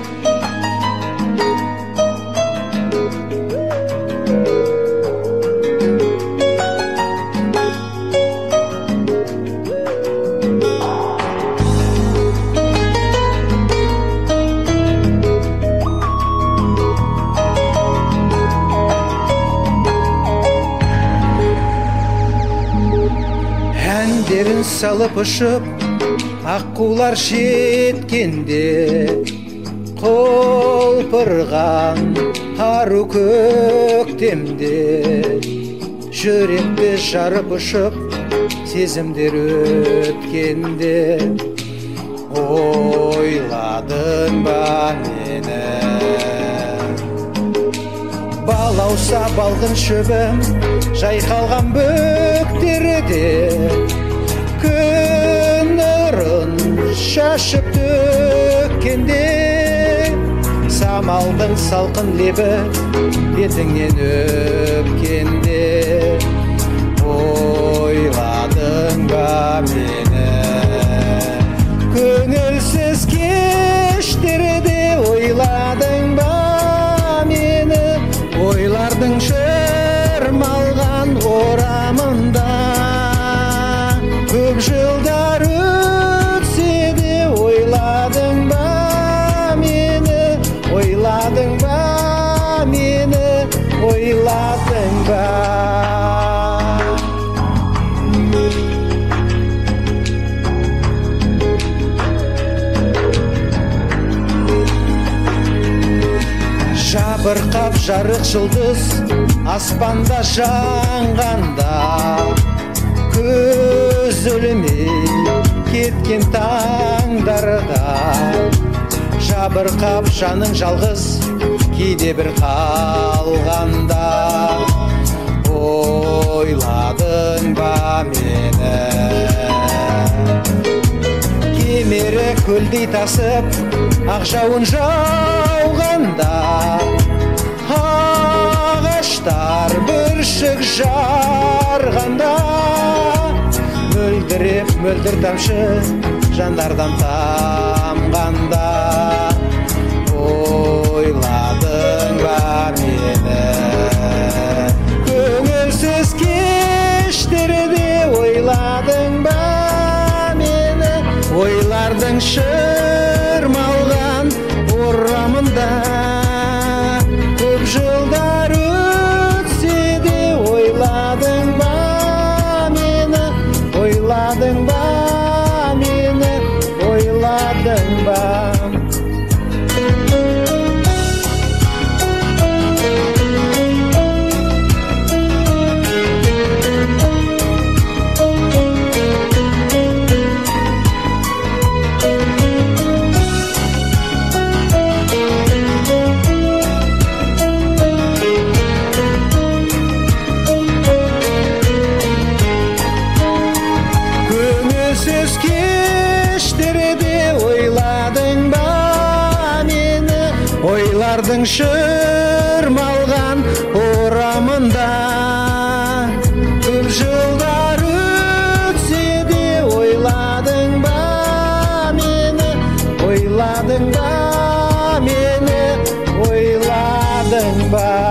Әндерін салып ұшып, аққулар жеткенде, құлпырған ару көктемде, жүректі жарып ұшып, сезімдер өткенде, ойладың ба мені? Балауса балғын шөбім, жайқалған бөктерде, күн нұрын шашып төккенде, самалдың салқын лебі бетіңнен өпкенде, ойладың ба мені? Көңілсіз кештерде ойладың ба мені? Ойлардың шырмалған орамында, көп жылдар өтсе де ойладың ба мені? Ойладың ба мені? Ойладың ба? Жабырқап жарық жұлдыз аспанда жанғанда, көз өлмей кеткен таңдарда, жабырқап жаның жалғыз кейде бір қалғанда, ойладың ба мені? Кемері көлдей тасып ақ жауын жауғанда, ағаштар бүршік жарғанда, мөлдіреп мөлдір тамшы жандардан тамғанда, ойладың ба мені? Көңілсіз кештерде ойладың ба мені? Ойлардың шырмалған орамында, көп жылдар өтсе де ойладың ба мені? Ойладың ба мені? Ойладың ба? Көңілсіз кештерде ойладың ба мені? Ойлардың шырмалған орамында, көп жылдар өтсе де ойладың ба мені? Ойладың ба мені? Ойладың ба?